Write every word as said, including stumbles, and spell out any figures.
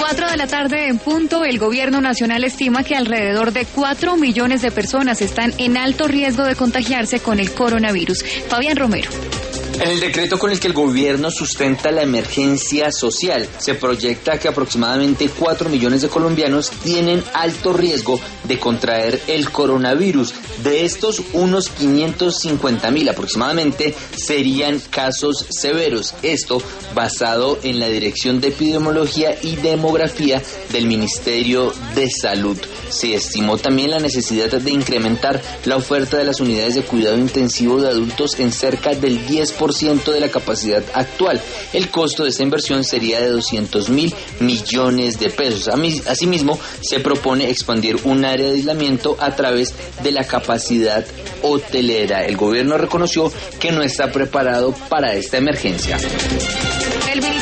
cuatro de la tarde en punto, el gobierno nacional estima que alrededor de cuatro millones de personas están en alto riesgo de contagiarse con el coronavirus. Fabián Romero. En el decreto con el que el gobierno sustenta la emergencia social, se proyecta que aproximadamente cuatro millones de colombianos tienen alto riesgo de contraer el coronavirus. De estos, unos quinientos cincuenta mil aproximadamente serían casos severos. Esto basado en la Dirección de Epidemiología y Demografía del Ministerio de Salud. Se estimó también la necesidad de incrementar la oferta de las unidades de cuidado intensivo de adultos en cerca del diez por ciento de la capacidad actual. El costo de esta inversión sería de doscientos mil millones de pesos. Asimismo, se propone expandir un área de aislamiento a través de la capacidad hotelera. El gobierno reconoció que no está preparado para esta emergencia.